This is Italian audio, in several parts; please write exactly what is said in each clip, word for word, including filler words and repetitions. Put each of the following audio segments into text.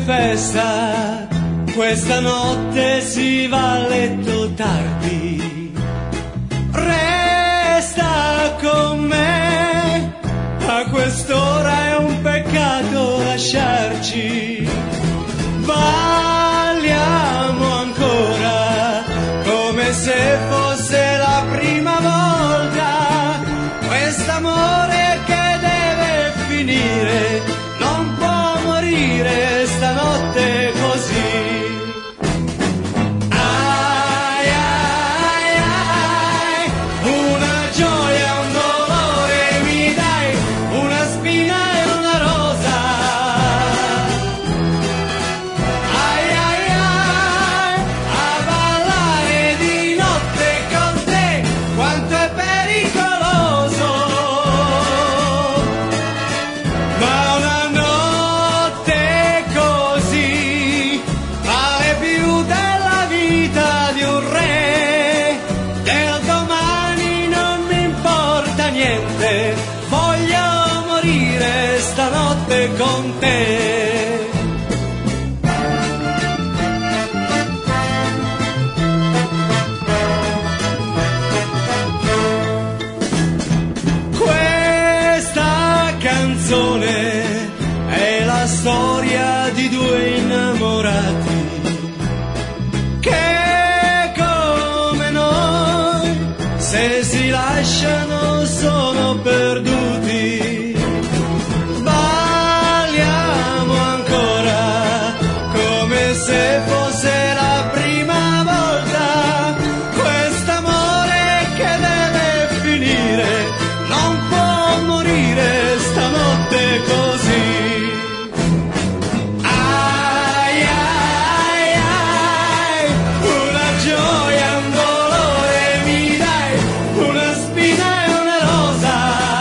festa, questa notte si va a letto tardi. Resta con me, a quest'ora è un peccato lasciarci. Balliamo ancora, come se fosse la prima volta. Quest'amore che deve finire non può morire stanotte così. Ai ai ai, una gioia, un dolore mi dai, una spina e una rosa. Ai ai ai, a ballare di notte con te, quanto è pericoloso. Ma una notte così vale più della vita di un re. Del domani non mi importa niente, voglio morire stanotte con te. Questa canzone è la storia di due innamorati che come noi, se si lasciano, sono perduti. Balliamo ancora, come se fosse la prima volta. Quest'amore che deve finire non può morire stanotte così. Ai ai ai, una gioia, un dolore mi dai, una spina e una rosa.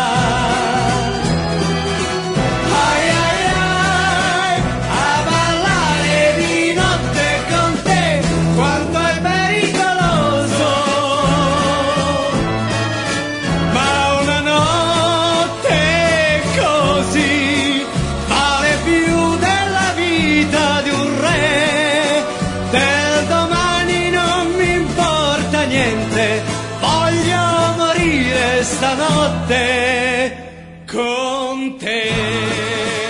Ai ai ai, a ballare di notte con te, quanto è pericoloso. Ma una notte così vale più della vita di un re. Del domani non mi importa niente, voglio morire stanotte con te.